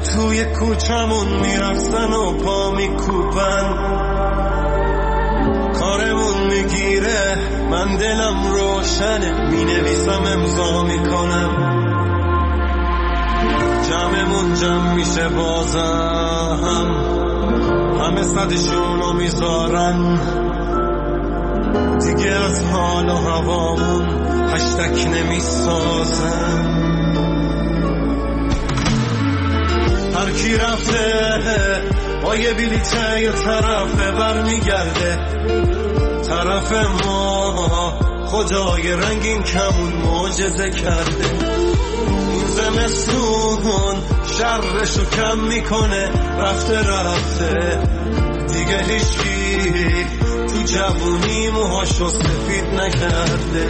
توی کوچمون میرقصن و پا میکوبن، کارمون میگیره من دلم روشنه، مینویسم امضا میکنم، جمعمون جمع میشه بازم، همه صدشونو میذارن، دیگه از حال و هوامون هشتک نمیسازن. هر کی رفته با یه بلیته یه طرفه برمیگرده، طرف ما خدای رنگین کمون معجزه کرده. این زمستون شرشو کم میکنه، رفته دیگه هیچی تو جوونی موهاشو سفید نکرده.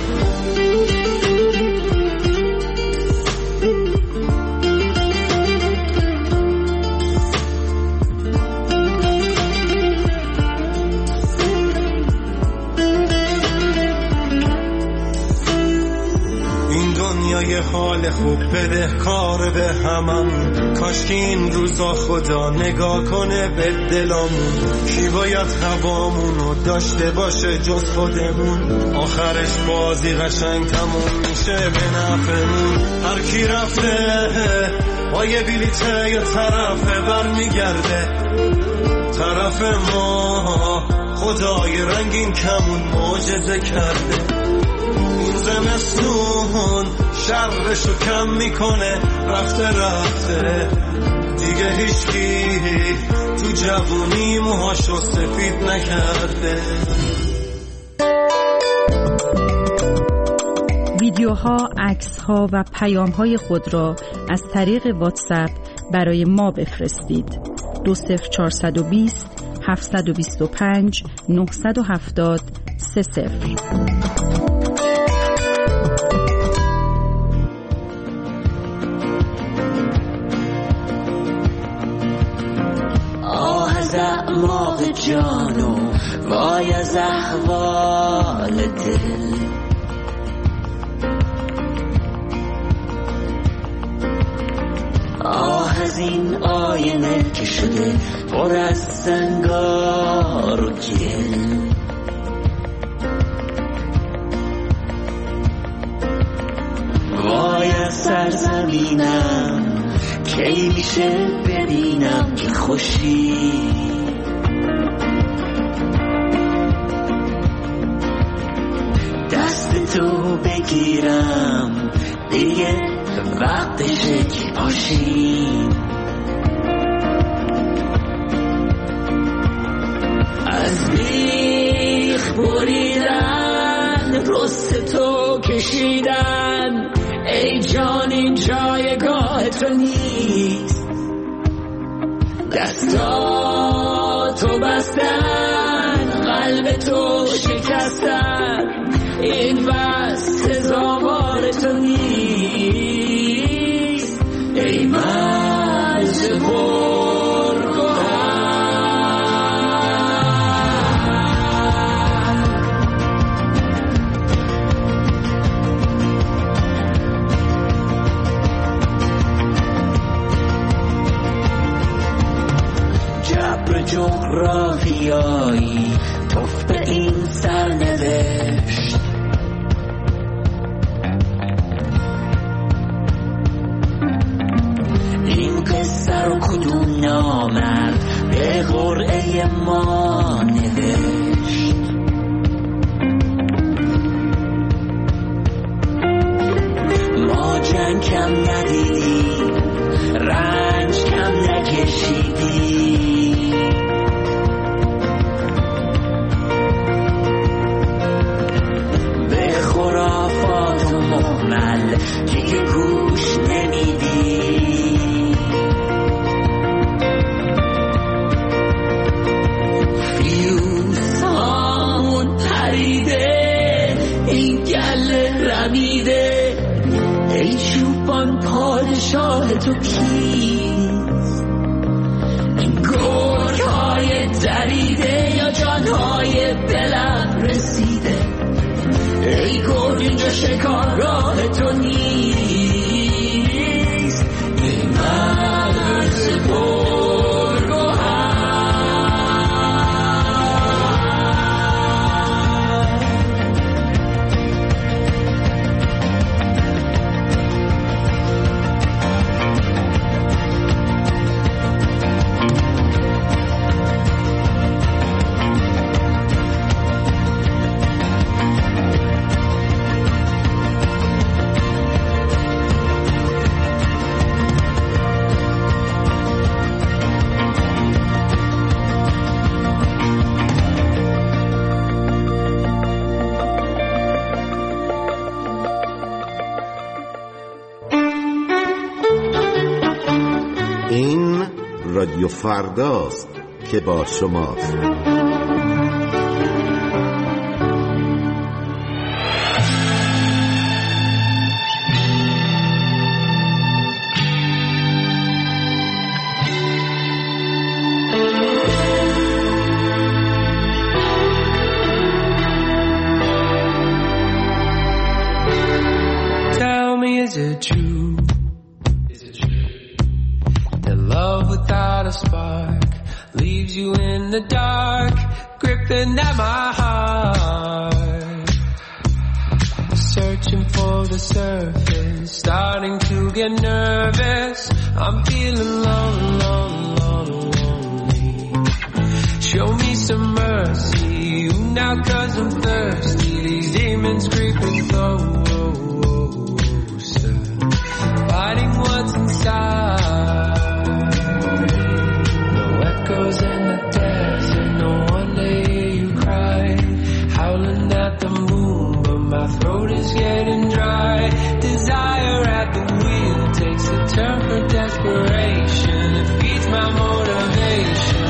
یه حال خوب بده کار به همم، کاش که این روزا خدا نگاه کنه به دلامون. کی باید هوامونو داشته باشه جز خودمون، آخرش بازی قشنگ تموم میشه به نفعمون. هر کی رفته با یه بلیته یه طرفه برمیگرده، طرف ما خدای رنگین کمون معجزه کرده. این زمستون شرشو کم میکنه، رفته دیگه هیچکی تو جوونی موهاشو سفید نکرده. ویدیوها، عکس‌ها و پیام‌های خود را از طریق واتساپ برای ما بفرستید. 20420 725 970 30. اعماق جانو وای از احوال دل، آه از این آینه که شده پر از سنگار و گل. وای از سرزمینم کی میشه ببینم که خوشی، دست تو بگیرم دیگه وقتشه که پاشیم. از بیخ بریدن رست تو کشیدن، ای جان این جایگاه تو نیست، دستاتو بستن قلب تو شکستن، این بس سزاوار تو نیست، ای مرز جغرافیایی توف به این سرنوشت، این قصه رو کدوم نامرد به قرعه ما نوشت. ما جنگ کم ندیدیم، رنج کم نکشیدیم، دیگه گوش نمیدی. فیوزامون پریده، این گله رمیده، ای چوبان پادشاه تو کیست؟ این گرگ‌های دریده یا جانهای بلند رسیده، ای گرگ اینجا شکار راه تو نیست، ای مرد رادیو فرداست که با شماست. Tell me, is it true? That love without a spark leaves you in the dark, gripping at my heart. Searching for the surface, starting to get nervous. I'm feeling lonely. Show me some mercy, now 'cause I'm thirsty. These demons creeping closer, fighting what's inside. No echoes in the desert, no one to hear you cry. Howling at the moon, but my throat is getting dry. Desire at the wheel takes a turn for desperation. It feeds my motivation.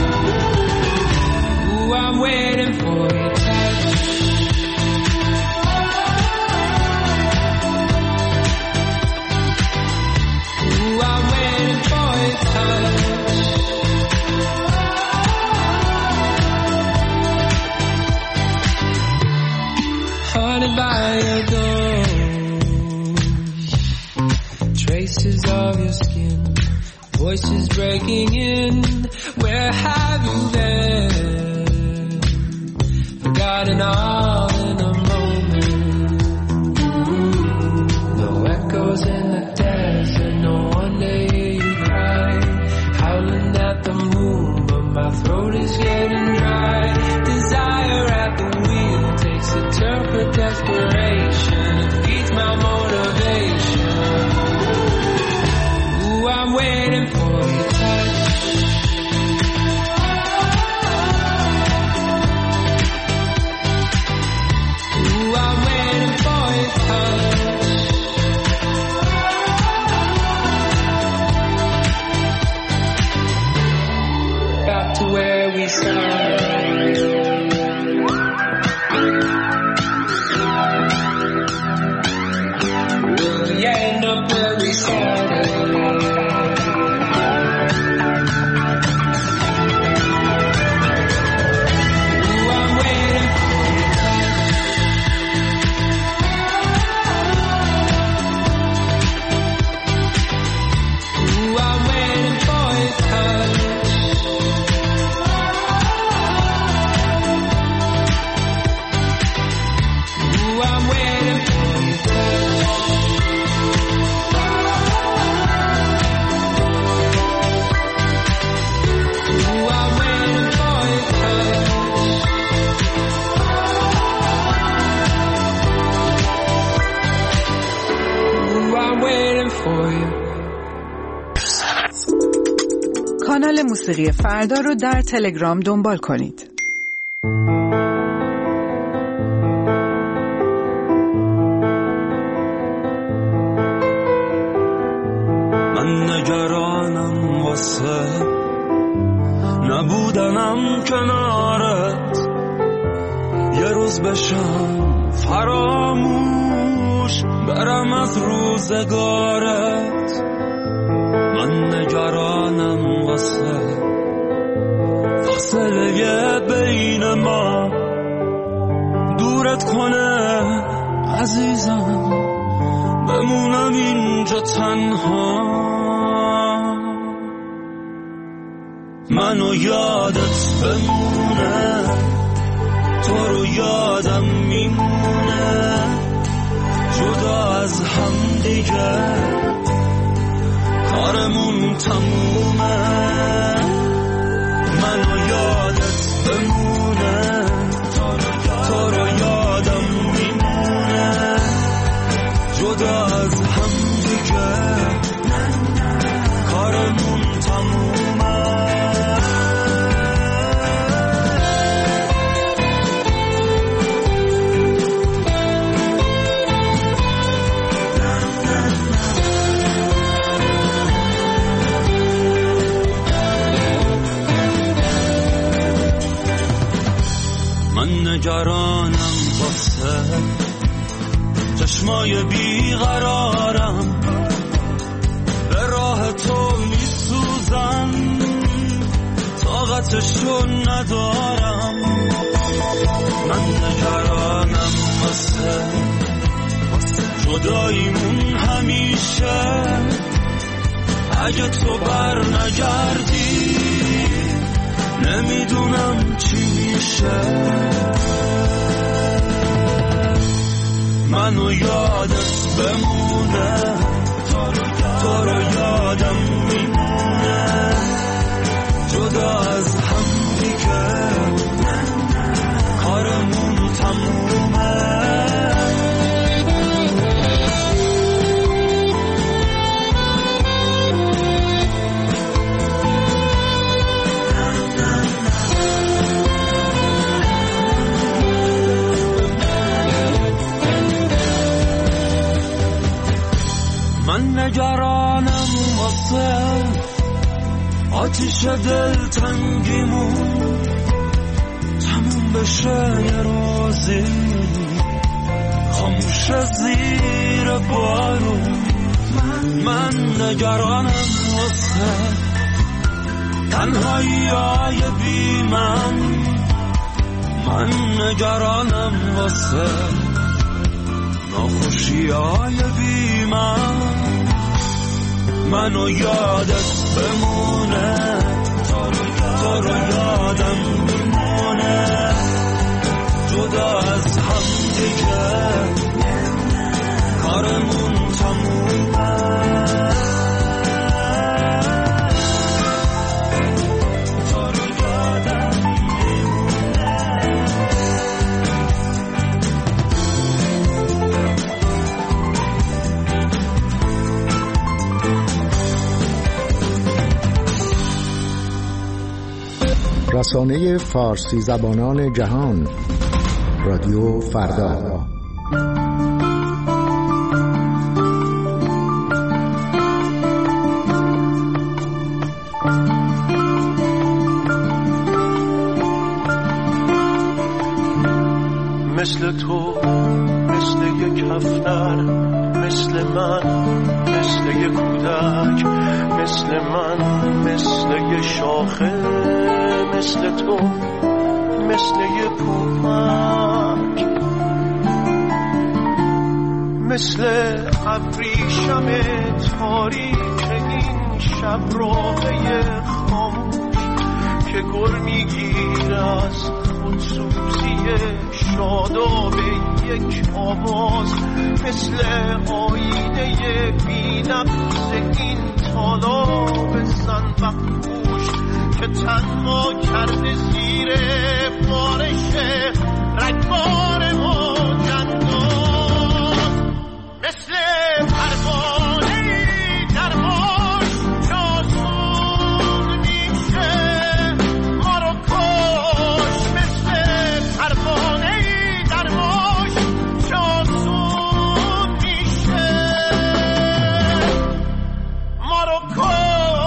Ooh, I'm waiting for your touch. Ooh, I'm waiting for your touch. Haunted by your ghost, traces of your skin, voices breaking in. Where have you been? Forgotten all in a moment. No echoes in the desert, no one to hear you cry. Howling at the moon, but my throat is getting dry. Desire at the wheel takes a turn for desperation. It feeds my motivation. Ooh, I'm waiting for your touch. Ooh, I'm waiting for your touch. Back to where we started. Will we end up where we started? Ooh, I'm waiting for your touch. Ooh, I'm waiting for your touch. Ooh, I'm waiting for your touch. Ooh, I'm waiting for your touch. Ooh, I'm waiting for you. کانال موسیقی فردا رو در تلگرام دنبال کنید. من نگرانم واسه نبودنم کنارت، یه روز بشم فراموش برم از روزگارت. من نگرانم واسه فاصله بین ما دورت کنه عزیزم، بمونم اینجا تنها. منو یادت بمونه، تو رو یادم میمونه، جدا از هم دیگه کارمون تمومه. منو یادت بمونه، تو رو یادم میمونه، جدا از هم دیگه کارمون تمومه. من نگرانم واسه چشمای بیقرارم، به راه تو میسوزم طاقتشو ندارم. من نگرانم واسه جداییمون همیشه، اگه تو بر نگردی نمیدونم چی میشه. منو یادت بمونه، تو رو یادم میمونه، جدا از هم دیگه کارمون تمومه. من نگرانم واسه آتیش دلتنگیمون تموم بشه یه روزی، خاموش زیر بارون. من نگرانم واسه تنهایی‌های بی من نگرانم واسه ناخوشی‌های بی منو یادت بمونه، تو رو یادم میمونه، جدا از هم دیگه کارمون تمومه. تو رو یادم میمونه. رسانه فارسی زبانان جهان، رادیو فردا. مثل تو، مثل یک کفتر، مثل من، مثل یک کودک، مثل من، مثل یک شاخه، مثل تو، مثل یک پوپک، مثل ابریشم تاریک این شب راهی خاموش که گر میگیره از خودسوزی شاداب یک آواز، مثل آینه بی نفس این طالاب زنبقپوش که تنها کرده زیر بارش رگبار موجندان، مثل پروانه در باش جاسون میشه ما رو کش، مثل پروانه در باش جاسون میشه ما رو کش.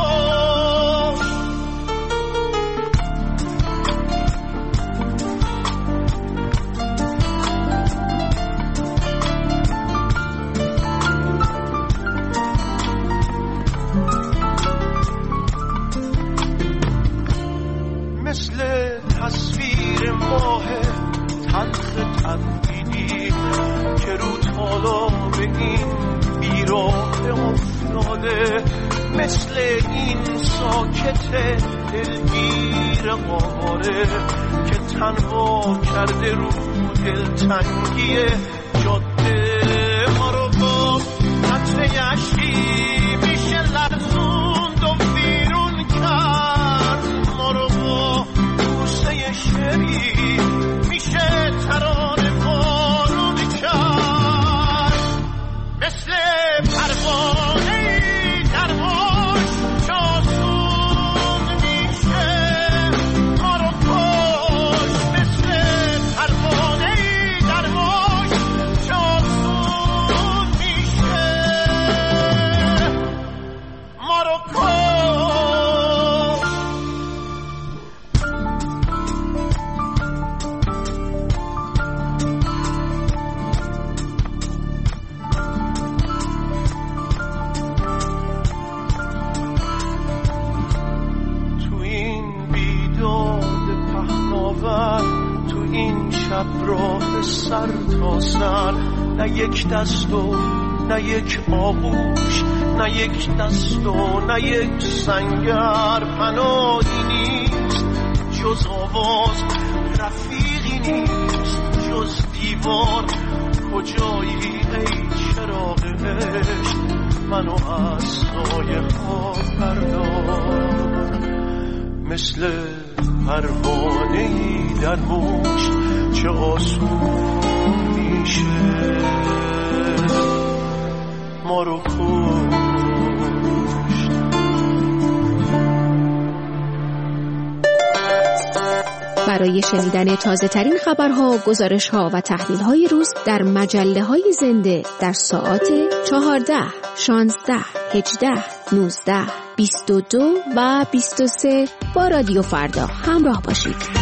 مثل تصویر ماه تلخ تبدیلی که رو تالاب این بیراه افتاده، مثل این ساکت دلگیر قاره که تنها کرده رو دلتنگی جاده ما رو با قطره اشکی میشه لرزوند و بیرون کرد، ما رو با بوسه شری میشه ترانه بارون کرد، مثل پروانه در باش جاسون میشه ما رو کش، مثل پروانه در باش جاسون میشه این شب راه سر تا سر، نه یک دست و نه یک آغوش، نه یک دست و نه یک سنگر. پناهی نیست جز آواز، رفیقی نیست جز دیوار. کجایی ای چراغ عشق، منو از سایه ها بردار. مثل پروانه‌ای در موج چه آسون میشه ما رو کشت. برای شنیدن تازه ترین خبرها، گزارش‌ها و تحلیل‌های روز در مجله‌های زنده در ساعات 14، 16، 18، 19، 22 و 23 با رادیو فردا همراه باشید.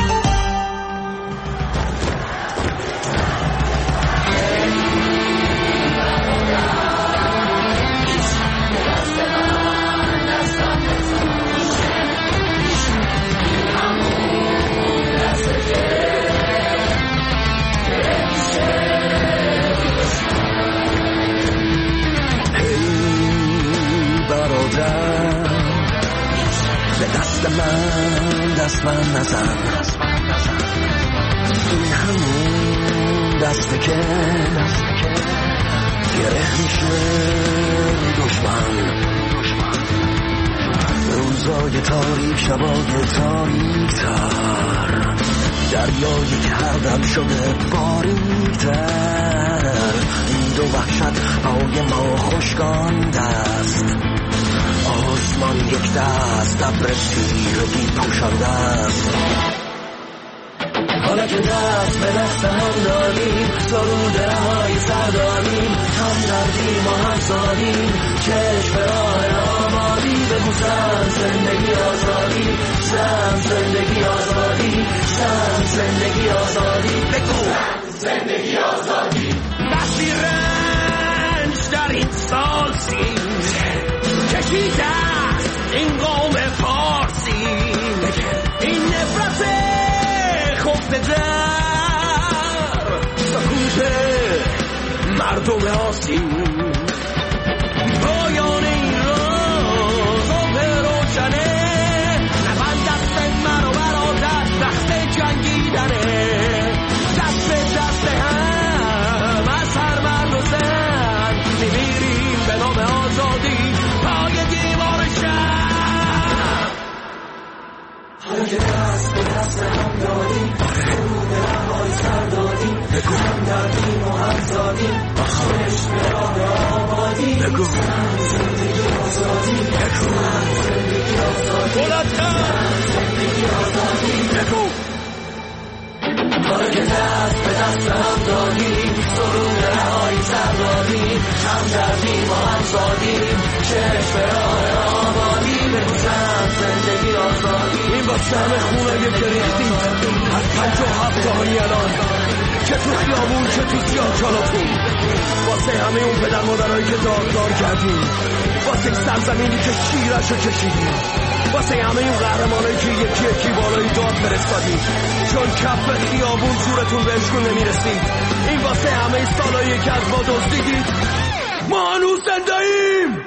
دست من نزن، این همون دسته که گره میشه دشمن. روزای تاریک، شبای تاریک تر، دریایی که هر دم شده باریک‌تر. این دو وحشت پای ما خشکان دست، آسمان یک دست ابر تیرگی پوشانده است. حالا که دست به دست هم داریم، سرود رهایی سر داریم، هم دردیم و هم سادیم، چشم به راه آبادی. بگو زن زندگی آزادی، زن زندگی آزادی، زن زندگی آزادی. بگو زندگی آزادی. وقتی رنج در این سالسی کشیده است این قوم فارسی، این نفرت خفته در سکوت مردم آسین. پایان این روز به روشنه، نبند دست من و برادر وقت جنگیدنه. دست به دست هم از هر مرد و زن میمیریم به نام آزادی پای دیوار شهر. حالا که دست به دست هم دادیم، سرود رهایی سر دادیم، هم دردیم و هم زادیم، چشم به راه آبادی. بگو زندگی آزادی، زندگی آزادی، زندگی آزادی. بگو حالا که دست به دست هم دادیم، سرود رهایی سر دادیم، هم دردیم و هم زادیم، چشم به راه آبادی. بگو زندگی آزادی. این واسه همه خونه که ریختیم از 57 هایی الان، چه تو خیابون چه تو سیاه‌چالاتون، واسه همه اون پدر مادرهایی که دادگار کردیم، واسه سرزمینی که شیرشو کشیدیم، واسه همه اون قهرمانایی که یکی یکی بالای داد فرستادیم چون کف خیابون زورتون بهشون نمیرسید. این واسه همه سالایی که از ما دزدیدید. ما هنوز زنده‌ایم.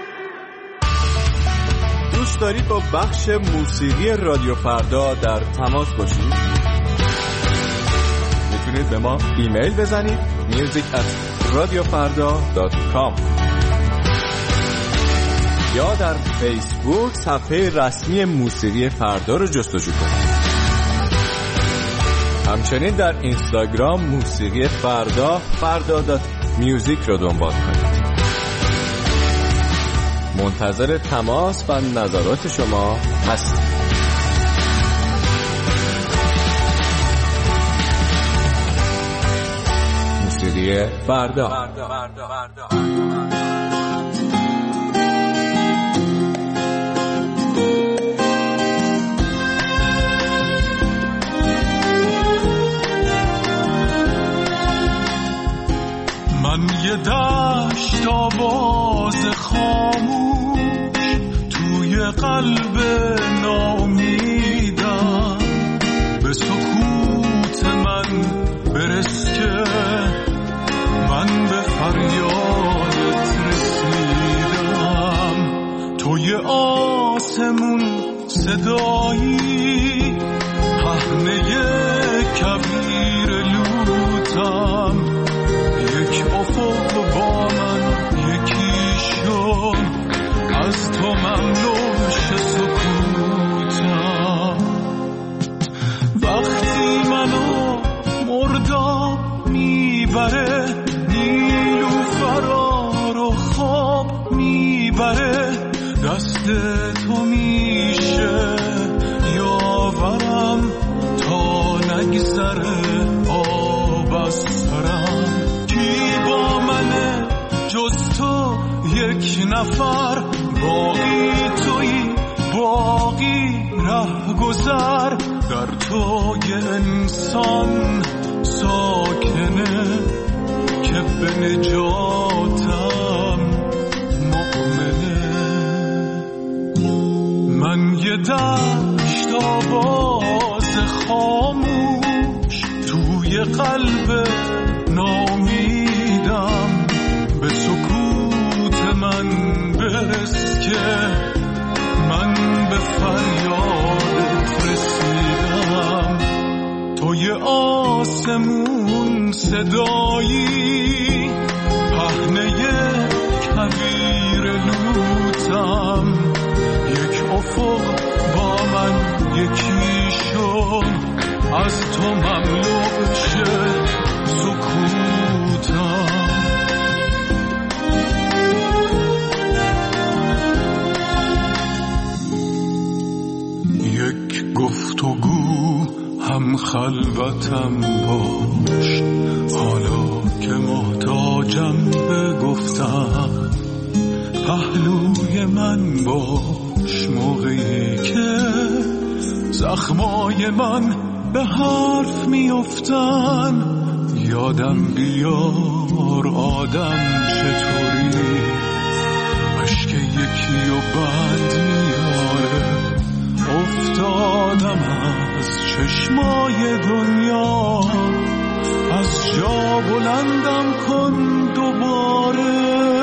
دوست دارید با بخش موسیقی رادیو فردا در تماس باشید؟ میتونید به ما ایمیل بزنید music@radiofarda.com یا در فیسبوک صفحه رسمی موسیقی فردا رو جستجو کنید. همچنین در اینستاگرام موسیقی فردا.music رو دنبال کنید. منتظر تماس و نظرات شما هستیم. موسیقی فردا. من یه دشت آواز خاموش توی قلب ناامیدم، به سکوت من برس که من به فریادت رسیدم. توی آسمون صدایی، پهنه کویر لوتم. یک افق با من یکی شو، از تو ممنوش سکوتم. وقتی منو مرداب میبره، نیلوفرا رو خواب میبره، دست تو میشه یاورم تا نگذره آب از سرم. کی با منه جز تو یک نفر، باقی تویی باقی ره گذر. در تو یه انسان ساکنه که به نجاتم مؤمنه. من یه دشت آواز خاموش توی قلب نامیدم. به سکوت من برس که من به فریادت رسیدم. توی آسمون صدایی، پهنه کویر لوتم. یک افق با من یکی شو، از تو مملو شه سکوتم. یک گفتگو هم خلوتم باش، حالا که محتاجم به گفتم. پهلوی من باش موقعی که زخمای من به حرف میافتن. یادم بیار آدم چطوری، اشک یکی و بند میاره. افتادم از چشمای دنیا، از جا بلندم کن دوباره.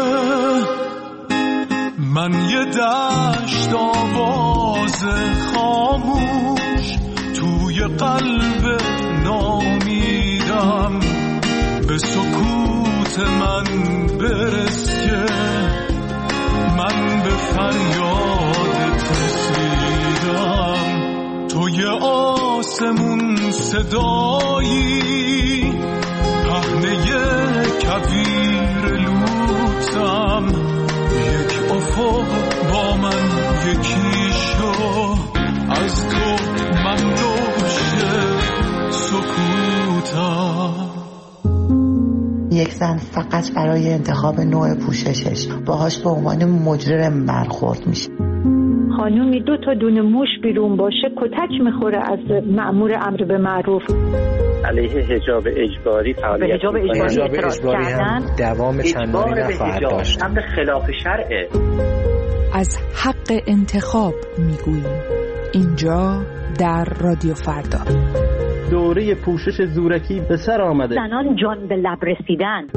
من یه دشت آواز خاموش توی قلب نامیدم. به سکوت من برس که من به فریادت رسیدم. توی آسمون صدایی، پهنه کویر لوتم. یک افق با من یکی شو، از تو ممنوش سکوتم. یک زن فقط برای انتخاب نوع پوششش باهاش به عنوان مجرم برخورد میشه. خانومی 2 تا دونه موش بیرون باشه کتک میخوره از مأمور امر به معروف. علیه حجاب اجباری فعالیت حجاب اجباری هم دوام چندانی نخواهد داشت. امر خلاف شرعه. از حق انتخاب میگوییم اینجا در رادیو فردا. دوره پوشش زورکی به سر آمده. زنان جان به لب رسیدن.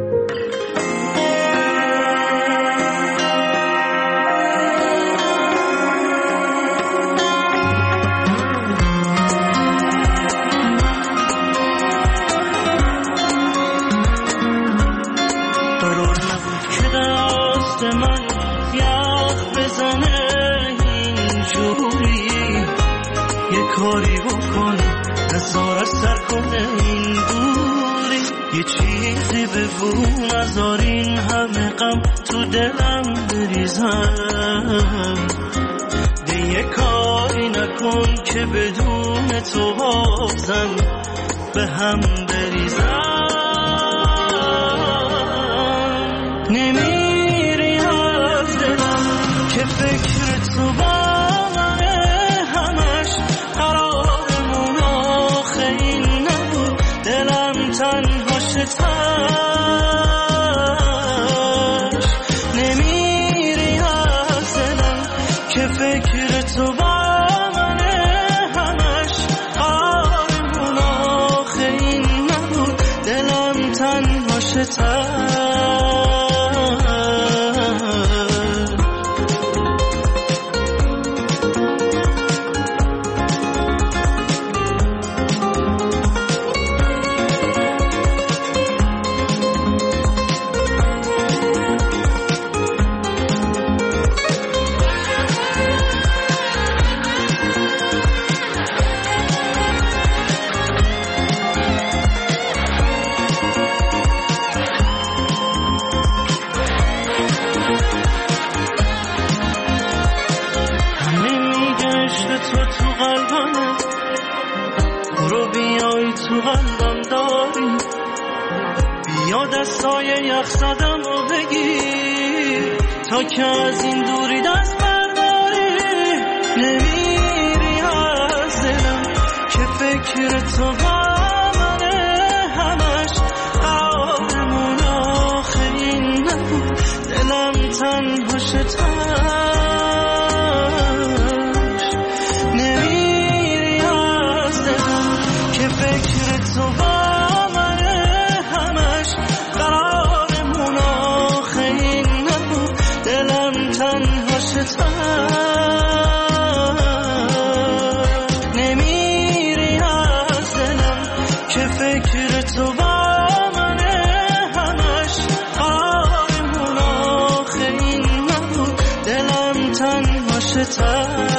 کاری بکن نزار سر کنه این دوری، یه چیزی بگو نزار این همه غم تو دلم بریزم. دیگه کاری نکن که بدون تو بازم به هم بریزم. نمیری از دلم که فکر تو با نمیری از دلم که فکر تو با منه همش. آرمون آخه این نبود با دستای یخ زدم و بگیر تا که از این دوری دست برداری. نمیری از دلم که فکر تو با منه، همش قرارمون آخه این نبود، دلم تنها شتاش. نمیری از دلم که فکر تو با منه، همش قرارمون آخه این نبود، دلم تنها شتاش. نمیری از دلم که فکر تو با منه، همش قرارمون آخه این نبود، دلم تنها شتاش.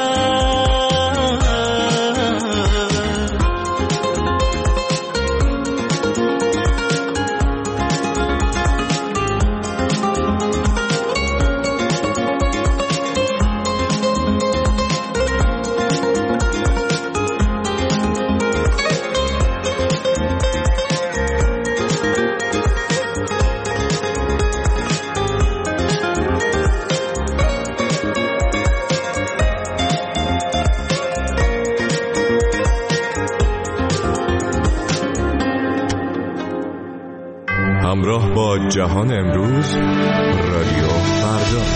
همراه با جهان امروز، رادیو فردا.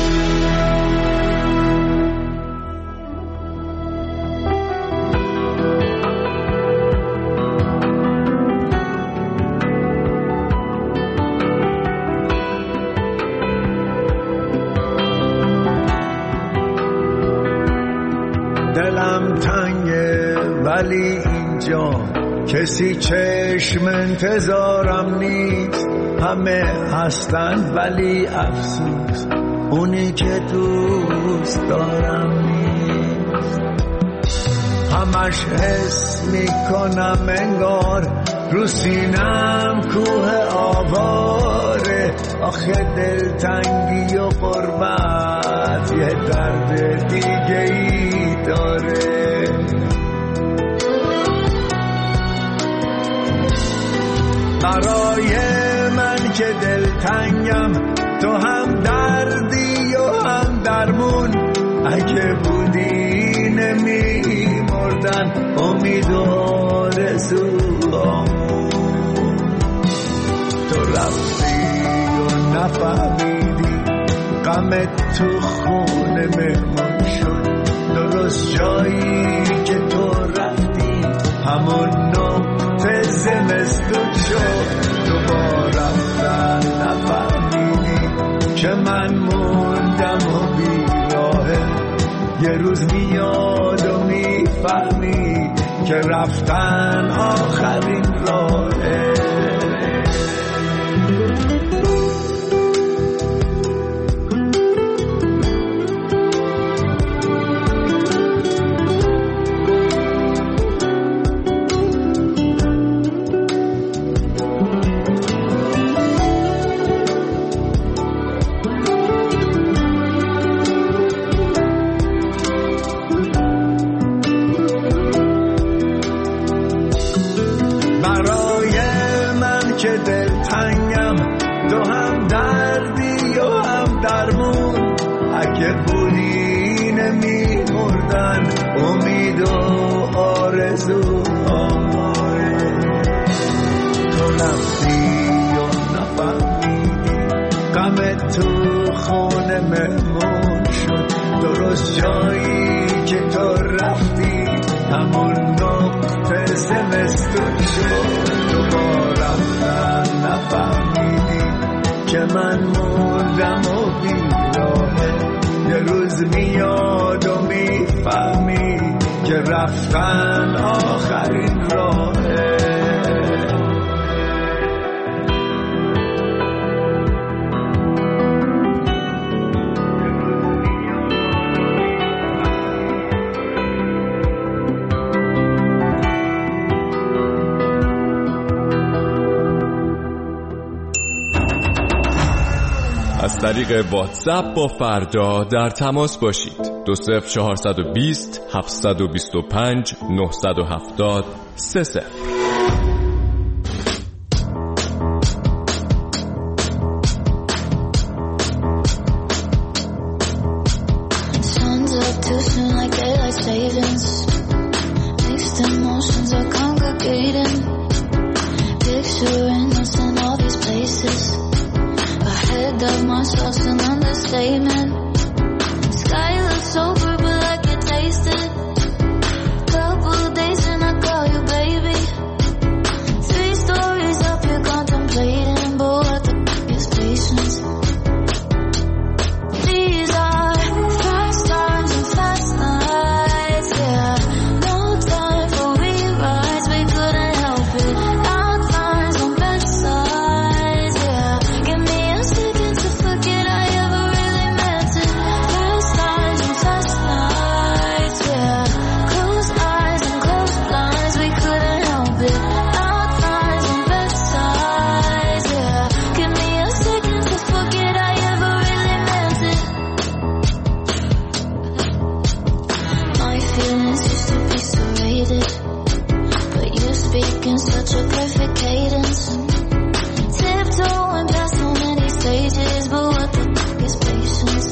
دلم تنگه ولی اینجا کسی چشم انتظارم نیست، همه هستن ولی افسوس اونی که دوست دارم نیست. همش حس میکنم انگار رو سینم کوه آواره، آخه دلتنگی و غربت یه درد دیگه ای داره. برای من که دلتنگم تو هم دردی و هم درمون، اگه بودی نمی مردن امید و آرزوامون. تو رفتی و نفهمیدی غمت تو خونه مهمان شد، درست جایی که تو رفتی همون نقطه زمستون شد. تو با رفتن نفهمیدی که من موندم و بیراهه، یه روز میاد و میفهمی که رفتن آخرین راهه. رفتن آخرین راهه. از طریق واتساپ با فردا در تماس باشید. 20420 725 970 30. statement. Sky looks sober, but I can taste it. Couple days and I call you baby. 3 stories up, you're contemplating, but what the f*** is patience? These are fast times and fast nights, yeah. No time for rewrites, we couldn't help it. Outlines on bedsides, yeah. Give me a second to forget I ever really meant it. Fast times and fast nights, yeah. Closed eyes and closed blinds, we couldn't help it. Outlines on bedsides, yeah. Give me a second to forget I ever really meant it. My feelings used to be serrated, but you speak in such a perfect cadence. Tiptoeing past so many stages, but what the f*** is patience?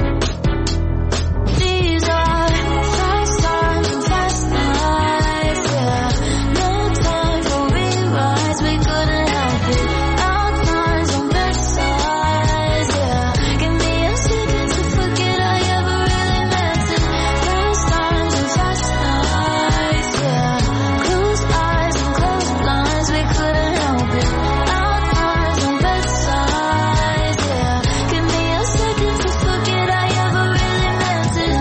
These are fast times and fast nights, yeah. No time for rewrites, we couldn't help it. Outlines on bedsides, yeah. Give me a second to forget I ever really meant it. Fast times and fast nights, yeah. Closed eyes and closed blinds, we couldn't help it. Outlines on bedsides, yeah. Give me a second to forget I ever really meant it.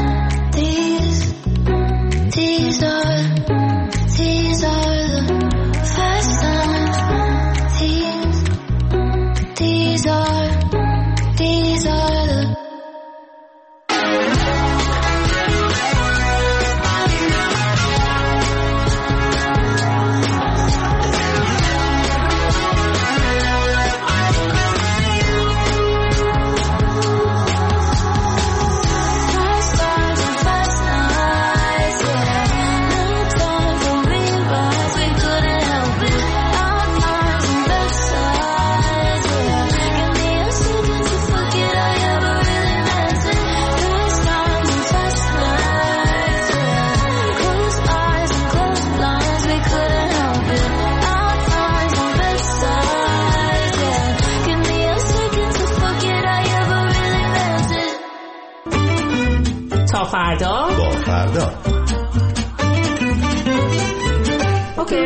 These are the fast times. These are the fast times and fast nights, yeah. No time for rewrites, we couldn't help it. Outlines on bedsides, yeah. Give me a second to forget I ever really meant it. Fast times and fast nights, yeah. Closed eyes and closed blinds, we couldn't help it. Outlines on bedsides, yeah. Give me a second to forget I ever really meant it. تا فردا. با فردا. اوکی.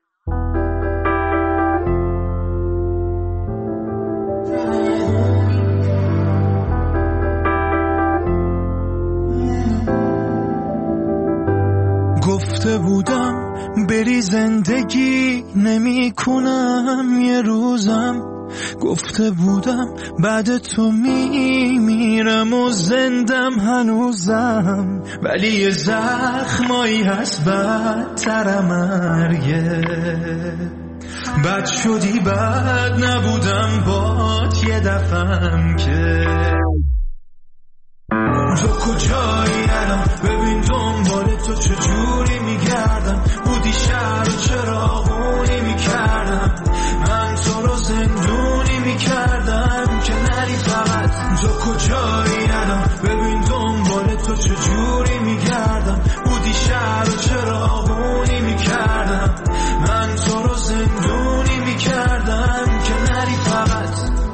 گفته بودم بری زندگی نمی کنم یه روزم، گفته بودم بعد تو میمیرم و زندم هنوزم، ولی یه زخمایی هست بدتر مرگه. بد شدی بد نبودم بات یه دفعم که تو کجایی الان، ببین دنبال تو چجوری میگردم، بودی شهر و چراغونی میکردم، من تو رو زندونی میکردم که نری فقط. تو کجایی الان، ببین دنبال تو چجوری میگردم، بودی شهر و چراغونی میکردم، من تو رو زندونی میکردم که نری فقط.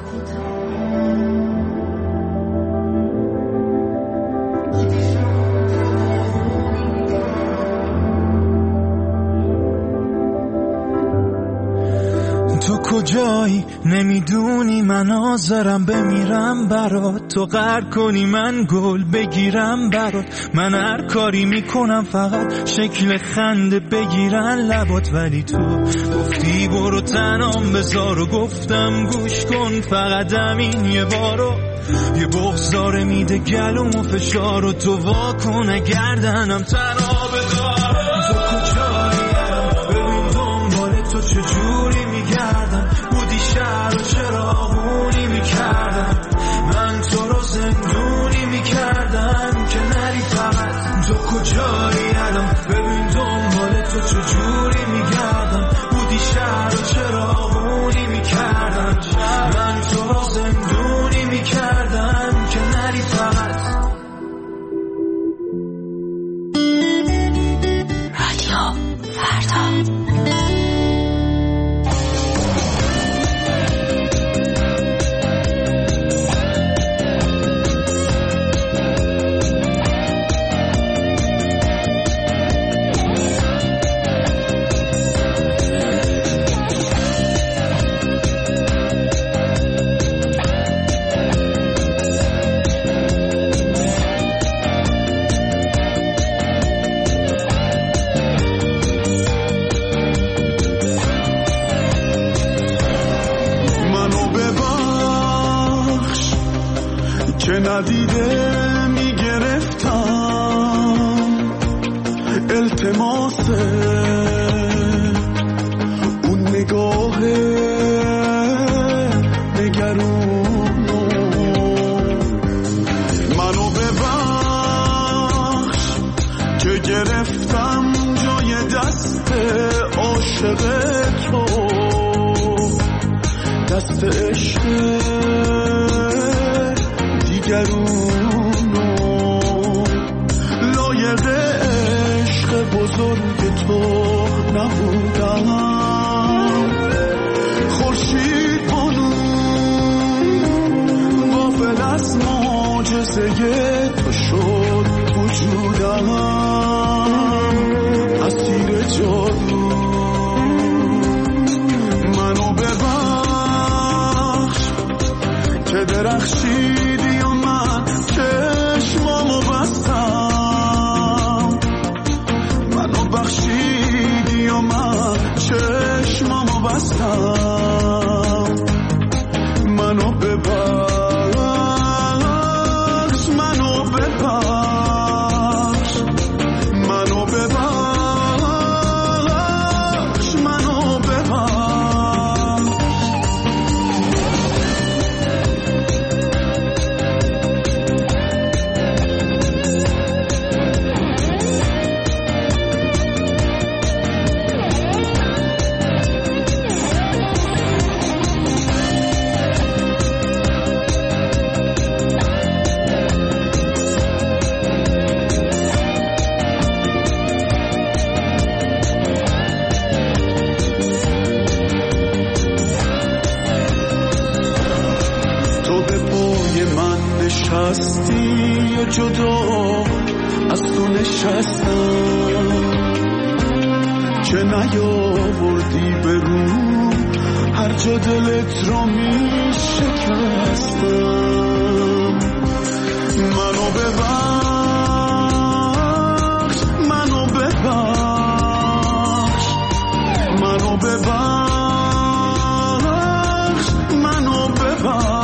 تو کجایی نمیدونی من حاضرم بمیرم برات، تو قهر کنی من گل بگیرم برات، من هر کاری میکنم فقط شکل خنده بگیرن لبات، ولی تو گفتی برو تنام بذار و گفتم گوش کن فقط همین یه بارو، یه بغض داره میده گلوم و فشار و تو واکن اگردنم تنها بدار. تو کجایی ببین دنبال تو چجوری میگردم، بودی شهر و چراغونی میکردم، من تو رو زندونی میکردم که نری فقط. تو کجایی الان، ببین دنبال تو چجوری میگردم، بودی شهر و چراغونی میکردم، من تو رو زندونی میکردم که نری فقط. رادیو فردا. ندیده میگرفتم التماس اون نگاه نگرون منو ببخش که گرفتم جای دست عاشق تو دست عشق دیگرونو لایق عشق بزرگ تو نبودم خورشید بانو غافل از معجزه تو شد وجودم اسیر جادو منو ببخش که درخشیدی و من چشمامو بستم منو بخشیدی و من چشمامو بستم منو ببخش منو ببخش منو ببخش منو ببخش نشستی و جدا از تو نشستم که نیاوردی برون هر جا دلت رو می شکستم منو ببخش منو ببخش منو ببخش منو ببخش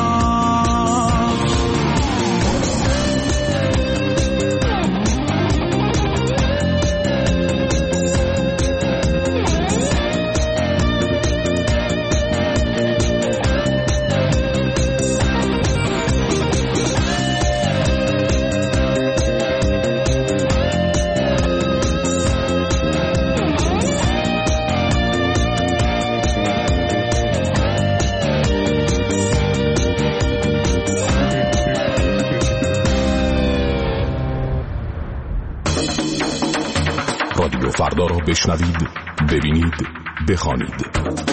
رادیو فردا را بشنوید، ببینید، بخوانید.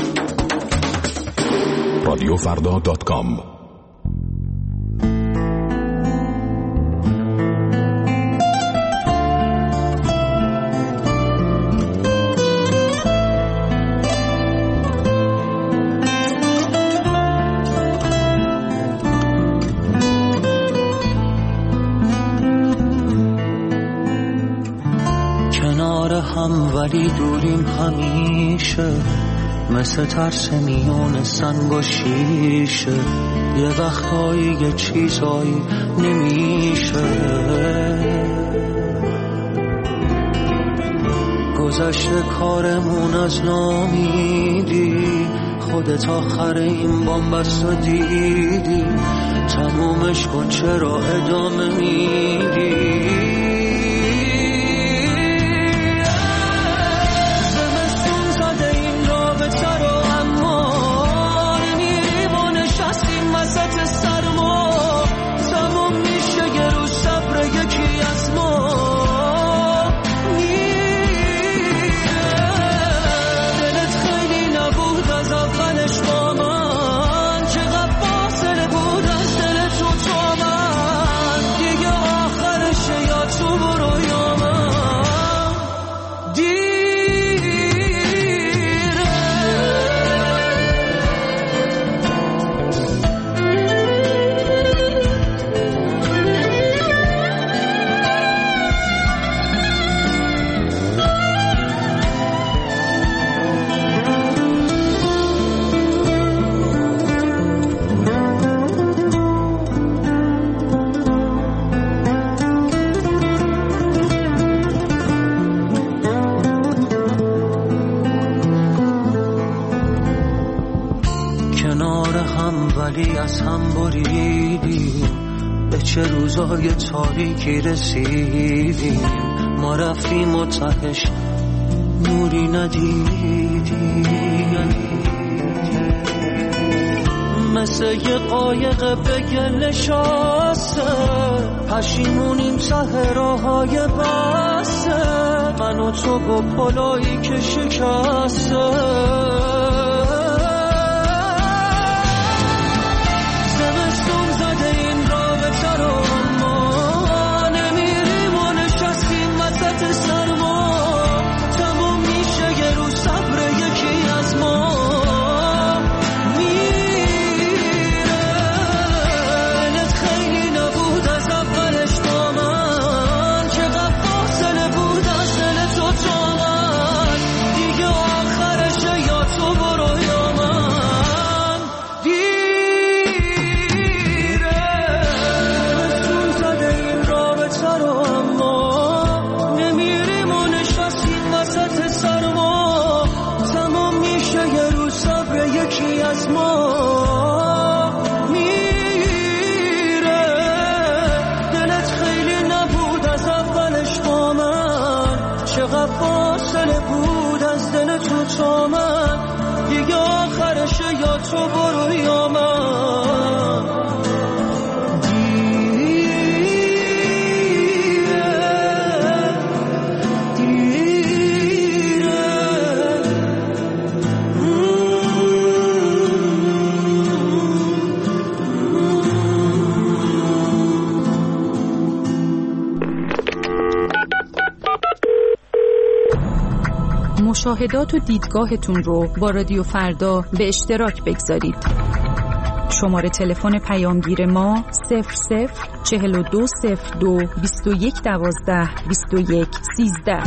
radiofrda.com ولی دوریم همیشه مثل ترس میون سنگ و شیشه یه وقتایی یه چیزایی نمیشه گذشته کارمون از نامیدی خودت آخر این بامبست رو دیدی تمومش کن چرا ادامه میدی شیار کنار هم ولی از هم بریدیم، به چه روزای تاریکی رسیدیم. ما رفتیم و تهش نوری ندیدیم، مثل یه قایق به گل نشسته، پشیمونیم ته راههای بسته، من و تو با پلایی که شکسته. زمستون زده این رابطه رو، ما نمیریم و نشستیم وسط سرما. تموم میشه یه روز صبر یکی از ما میره. دلت خیلی نبود از اولش با من، چقدر فاصله بود از دل تو تا من. دیگه آخرشه یا تو برو یا من. دیره زمستون زده این رابطه رو، اما نمیریم و نشستیم وسط سرما. تمام میشه یه روز صبر یکی از ما میره. دلت خیلی نبود از اولش با من، چقدر فاصله بود از دل تو تا من. دیگه آخرشه یا تو برو یا من. مشاهدات و دیدگاهتون رو با رادیو فردا به اشتراک بگذارید. شماره تلفن پیامگیر ما 00420221122113.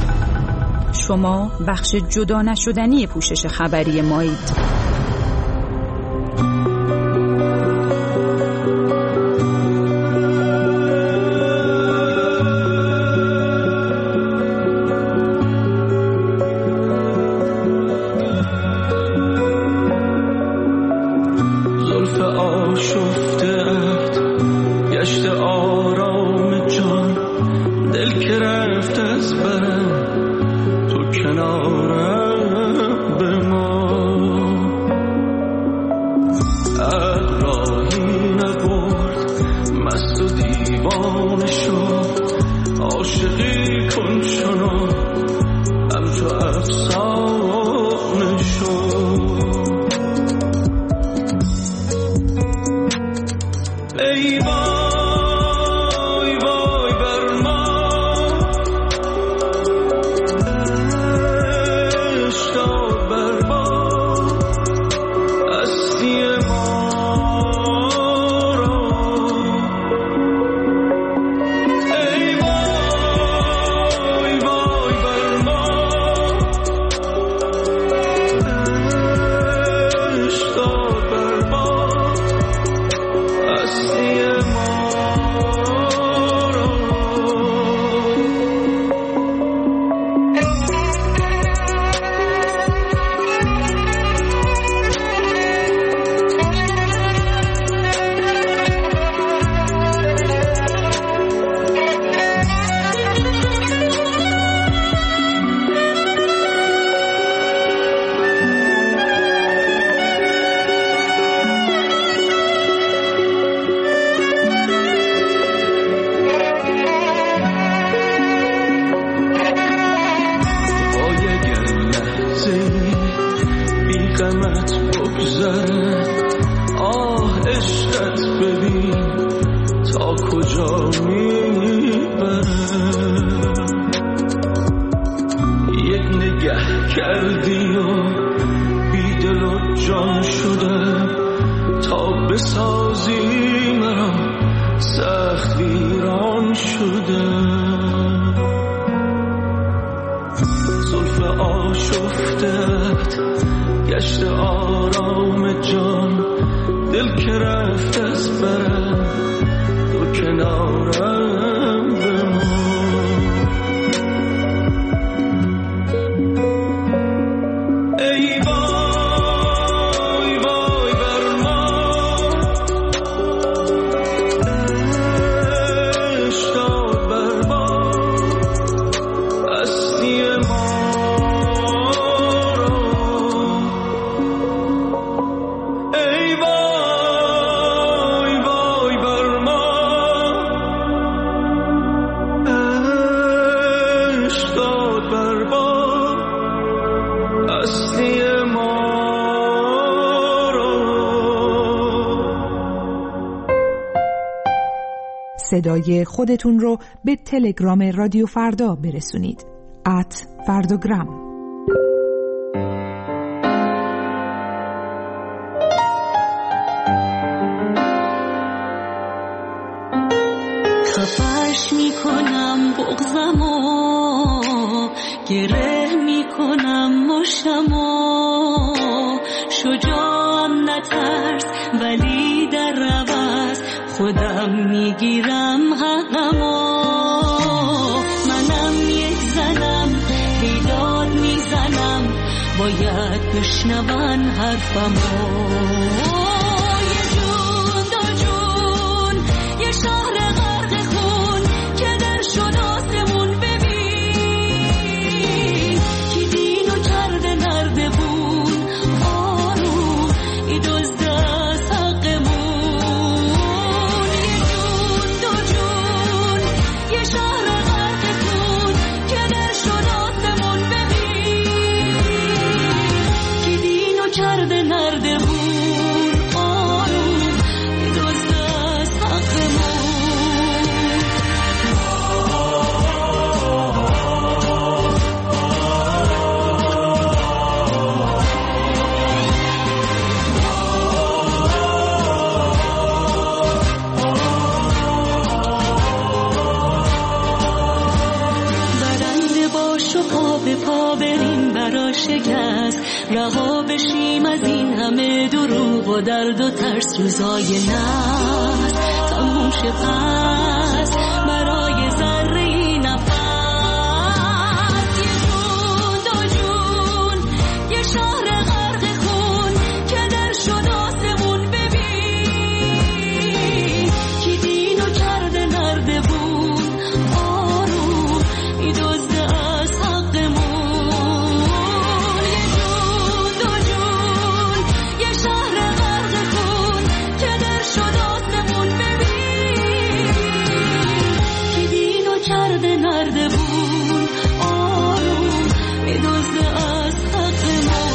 شما بخش جدا نشدنی پوشش خبری مایید. ای وای وای بر صدای خودتون رو به تلگرام رادیو فردا برسونید. @فرداگرام. خفش میکنم بغضمو، گره میکنم مشتمو، شجاعم نترس ولی در عوض خودم میگیرم حقمو. منم یک زنم بیداد میزنم، باید بشنون حرفمو. یه جون دو جون، یه شهر غرق خون که در شد آسمون. ببین کی دینو کرده نردبون، آروم ای دزد از حقمون. یه جون دو جون، یه شهر غرق خون که در شد آسمون. ببین کی دینو کرده نردبون، آروم ای دزد از حقمون. برنده باش و پا به پا بریم برا شکست، رها بشیم از این همه دروغ و درد و ترس. روزای ناز تموم شه پس برای ذره نفس. یه جون دو جون، یه شهر غرق خون که در شد آسمون. ببین کی دینو کرده نردبون، آروم ای دزد از حقمون. یه جون دو جون، یه شهر غرق خون که در شد آسمون. ببین کی دینو کرده نردبون، آروم ای دزد از حقمون.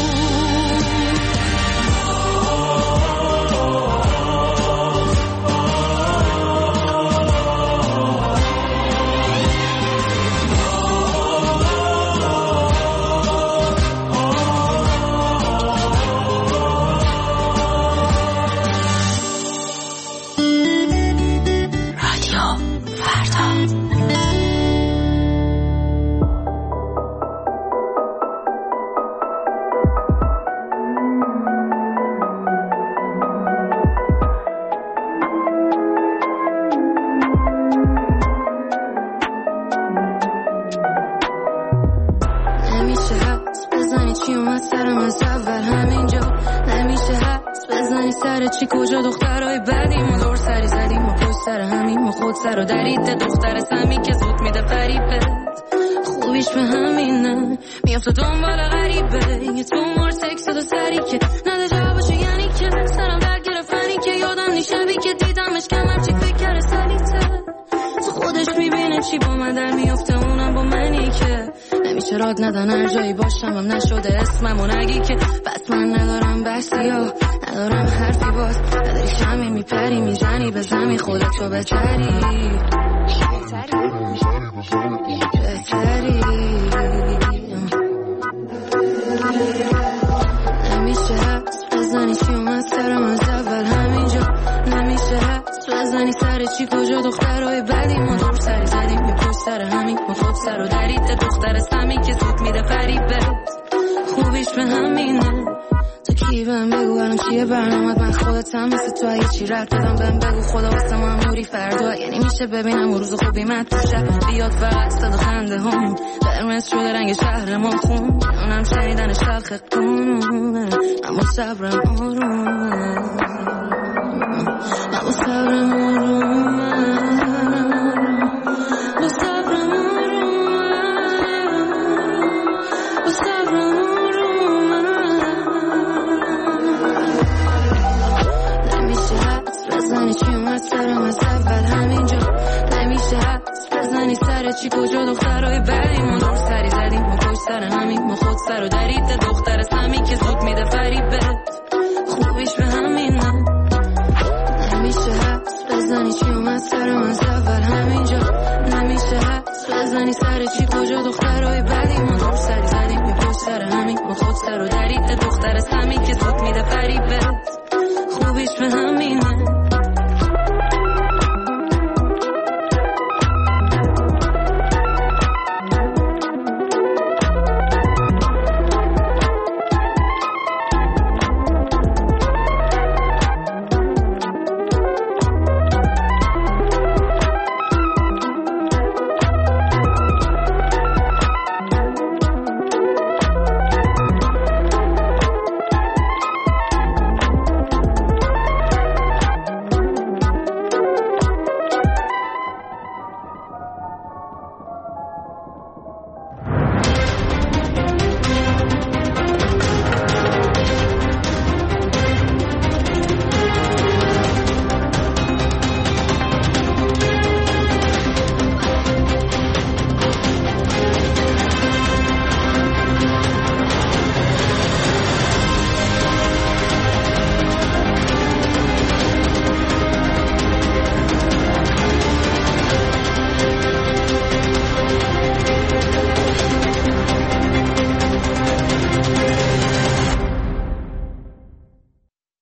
نمیشه حدس بزنی چی اومد سرم از اول همینجا. نمیشه حدس بزنی سر چی کجا. دخترهای بدی ما دور سری زدیم، ما پشت سر همین، ما خود سر و دریده. دختر سمی که زود میده فریبت، خوبیش به همینه میافته دنبال غریبه. یه تومور سکس دو سری که نده جوابشو، یعنی که سرم در گرفتنی که یادم نیشبی که دیدمش کمر چی فکر کرده سلیته. تو خودش میبینه چی با من در میافته، اونم با منی که نمیشه راد ندن هر جایی باشم هم نشده اسممو نگی که. بس من ندارم بحثی یا ندارم حرفی، باز نداری شمی میپری میزنی به زمین خودتو بتری نمیشه حدس بزنی چی اومد سرم از اول همینجا. نمیشه حدس بزنی سر چی کجا. دخترهای بدی ما دور سری زدیم، یه پشت سر همین، ما خود سر و دریده. دختر سمی که زود میده فریبت، خوبیش به همینه. تو کی بهم بگو الان چیه برنامت، من خودتم مثل تو اگه چی رد دادم بهم بگو. خدا واسه ما اموری فردا، یعنی میشه ببینم و روز خوبی مد تو شب بیاد فقط صدا خنده هم. قرمز شده رنگ شهر ما خون، اونم شنیدن شلخ قانونه. اما صبرم آرومه، اما صبرم آرومه، با صبرم آرومه، با صبرم آرومه. نمیشه حدس بزنی چی اومد سرم از اول همینجا. نمیشه حدس بزنی سر چی کجا. دخترهای بدی ما دور سری زدیم، ما پشت سر همین، ما خود سر و دریده. دختر سمی که زود میده فریبت،